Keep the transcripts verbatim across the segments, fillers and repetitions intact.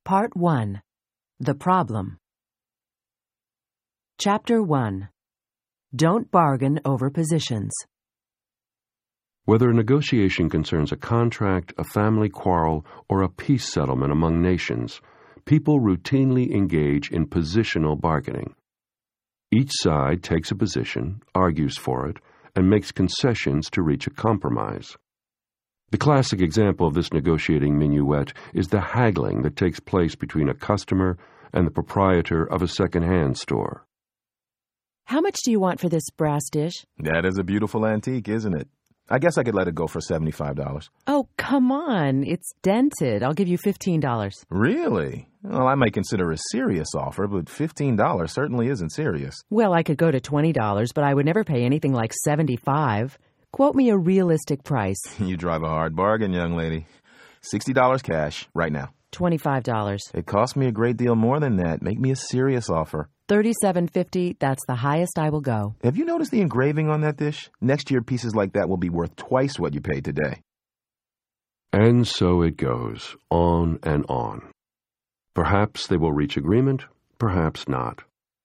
Part one. The Problem. Chapter one. Don't bargain over positions. Whether a negotiation concerns a contract, a family quarrel, or a peace settlement among nations, people routinely engage in positional bargaining. Each side takes a position, argues for it, and makes concessions to reach a compromise. The classic example of this negotiating minuet is the haggling that takes place between a customer and the proprietor of a second-hand store. How much do you want for this brass dish? That is a beautiful antique, isn't it? I guess I could let it go for seventy-five dollars. Oh, come on. It's dented. I'll give you fifteen dollars. Really? Well, I might consider a serious offer, but fifteen dollars certainly isn't serious. Well, I could go to twenty dollars, but I would never pay anything like seventy-five dollars. Quote me a realistic price. You drive a hard bargain, young lady. sixty dollars cash, right now. twenty-five dollars. It cost me a great deal more than that. Make me a serious offer. thirty-seven fifty. That's the highest I will go. Have you noticed the engraving on that dish? Next year, pieces like that will be worth twice what you paid today. And so it goes, on and on. Perhaps they will reach agreement, perhaps not.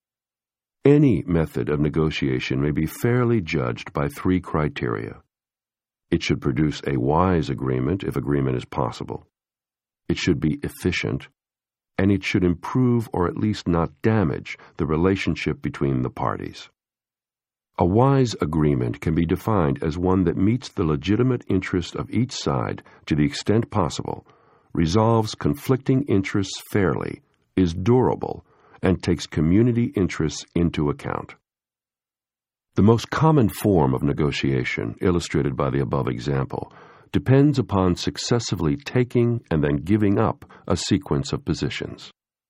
Any method of negotiation may be fairly judged by three criteria. It should produce a wise agreement if agreement is possible. It should be efficient, and it should improve or at least not damage the relationship between the parties. A wise agreement can be defined as one that meets the legitimate interest of each side to the extent possible, resolves conflicting interests fairly, is durable, and takes community interests into account. The most common form of negotiation, illustrated by the above example, depends upon successively taking and then giving up a sequence of positions.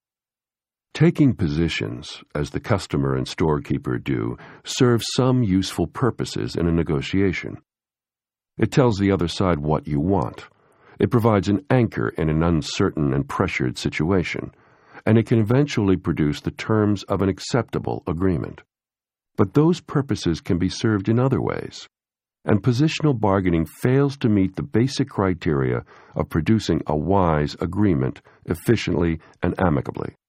Taking positions, as the customer and storekeeper do, serves some useful purposes in a negotiation. It tells the other side what you want. It provides an anchor in an uncertain and pressured situation, and it can eventually produce the terms of an acceptable agreement. But those purposes can be served in other ways, and positional bargaining fails to meet the basic criteria of producing a wise agreement efficiently and amicably.